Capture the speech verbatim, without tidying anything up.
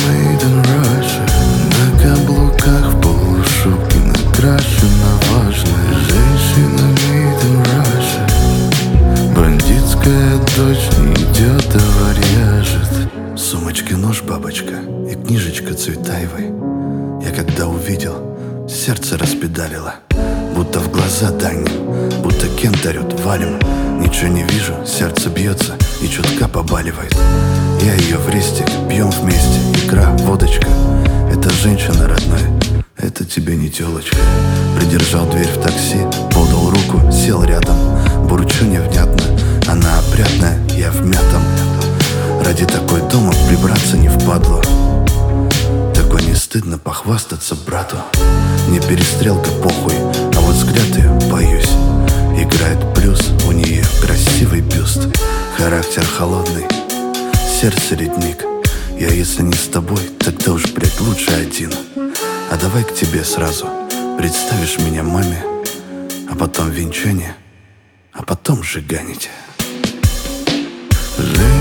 made in Russia. На каблуках в полушубке накрашена важная женщина made in Russia. Бандитская дочь не идет, а варяжет. В сумочке нож, бабочка, и книжечка Цветаевой. Я когда увидел, сердце распедалило, будто в глаза данем, будто Кент орёт: валим. Ничего не вижу, сердце бьется и чутка побаливает. Я ее в рестик, пьем вместе, икра, водочка. Это женщина, родной, это тебе не телочка. Придержал дверь в такси, подал руку, сел рядом. Бурчу невнятно, она опрятная, я в мятом. Ради такой дома прибраться не впадло. Такой не стыдно похвастаться брату. Не перестрелка, похуй, а вот взгляд ее, боюсь. Играет плюс, у нее красивый бюст. Характер холодный, сердце ледник. Я если не с тобой, тогда уж, блядь, лучше один. А давай к тебе сразу представишь меня маме, а потом венчание, а потом сжиганить. Жизнь